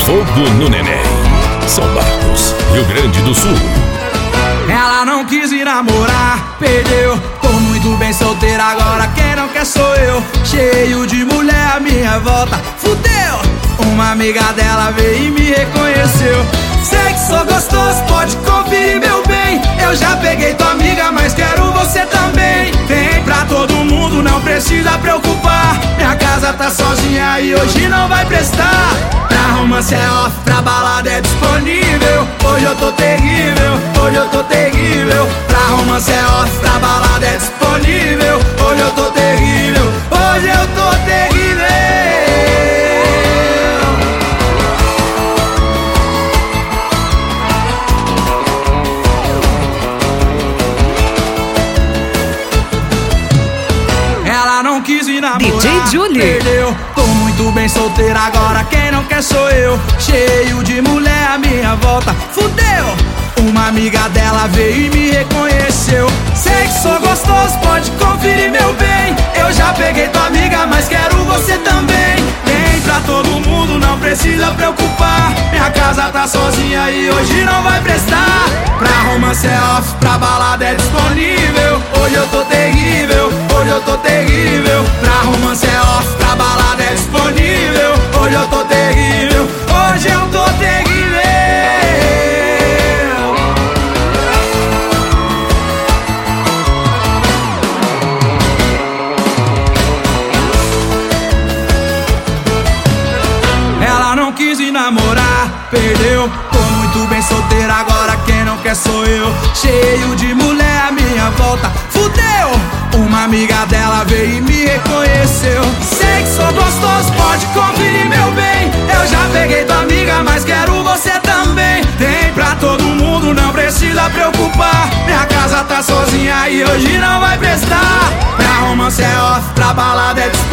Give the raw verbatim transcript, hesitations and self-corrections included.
Fogo no Neném, São Marcos, Rio Grande do Sul. Ela não quis ir namorar, perdeu. Tô muito bem solteira agora, quem não quer sou eu. Cheio de mulher à minha volta, fudeu. Uma amiga dela veio e me reconheceu. Sei que sou gostoso, pode conferir meu bem. Eu já peguei tua amiga, mas quero você também. Tem pra todo mundo, não precisa preocupar. Minha casa tá sozinha e hoje não vai prestar. Pra romance é off, pra balada é disponível. Hoje eu tô terrível, hoje eu tô terrível. Pra romance é off, pra balada é disponível. Hoje eu tô terrível, hoje eu tô terrível. Ela não quis ir namorar, D J Julie. Perdeu, tô muito bem solteira agora, quem não quer sou eu. Cheio de mulher à minha volta, fudeu. Uma amiga dela veio e me reconheceu. Sei que sou gostoso, pode conferir meu bem. Eu já peguei tua amiga, mas quero você também. Tem pra todo mundo, não precisa preocupar. Minha casa tá sozinha e hoje não vai prestar. Pra romance é off, pra balada é disponível. Hoje eu tô terrível, hoje eu tô terrível. Pra romance é off, pra balada é disponível. Hoje eu tô terrível, hoje eu tô terrível. Ela não quis ir namorar, perdeu. Tô muito bem solteira agora, quem não quer sou eu. Cheio de mulher à minha volta, fudeu. Uma amiga dela veio e me reconheceu. Sei que sou gostoso, pode conferir meu bem. Eu já peguei tua amiga, mas quero você também. Tem pra todo mundo, não precisa preocupar. Minha casa tá sozinha e hoje não vai prestar. Pra romance é off, pra balada é disponível.